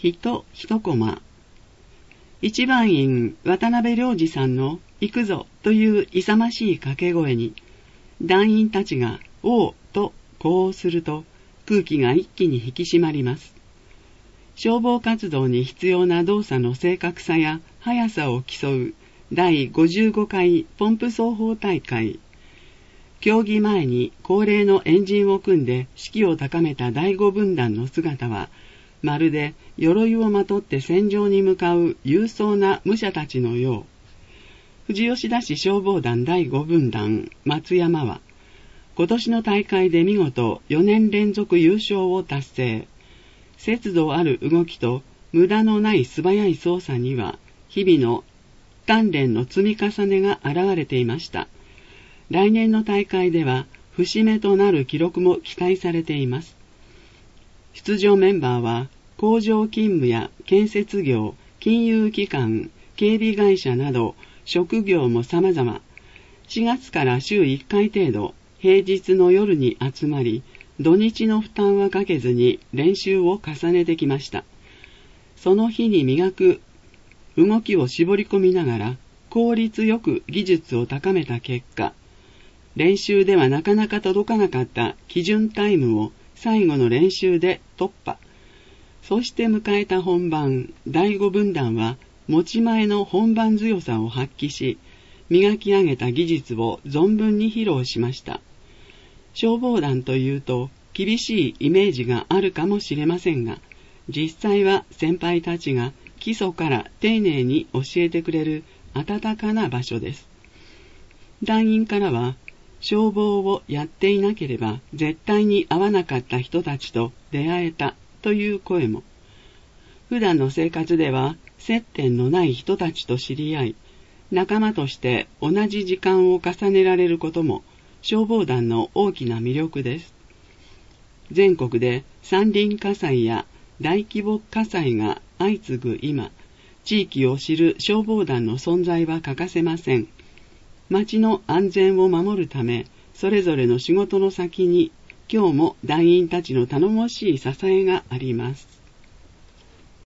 人一コマ。一番員渡辺良二さんの行くぞという勇ましい掛け声に、団員たちがおうと呼応すると空気が一気に引き締まります。消防活動に必要な動作の正確さや速さを競う第55回ポンプ奏法大会。競技前に恒例の円陣を組んで士気を高めた第5分団の姿は、まるで鎧をまとって戦場に向かう勇壮な武者たちのよう。富士吉田市消防団第5分団松山は、今年の大会で見事4年連続優勝を達成。節度ある動きと無駄のない素早い操作には、日々の鍛錬の積み重ねが現れていました。来年の大会では節目となる記録も期待されています。出場メンバーは工場勤務や建設業、金融機関、警備会社など職業も様々。4月から週1回程度、平日の夜に集まり、土日の負担はかけずに練習を重ねてきました。その日に磨く動きを絞り込みながら効率よく技術を高めた結果、練習ではなかなか届かなかった基準タイムを最後の練習で突破。そして迎えた本番、第5分団は持ち前の本番強さを発揮し、磨き上げた技術を存分に披露しました。消防団というと厳しいイメージがあるかもしれませんが、実際は先輩たちが基礎から丁寧に教えてくれる温かな場所です。団員からは、消防をやっていなければ絶対に会わなかった人たちと出会えたという声も。普段の生活では接点のない人たちと知り合い、仲間として同じ時間を重ねられることも消防団の大きな魅力です。全国で山林火災や大規模火災が相次ぐ今、地域を知る消防団の存在は欠かせません。町の安全を守るため、それぞれの仕事の先に今日も団員たちの頼もしい支えがあります。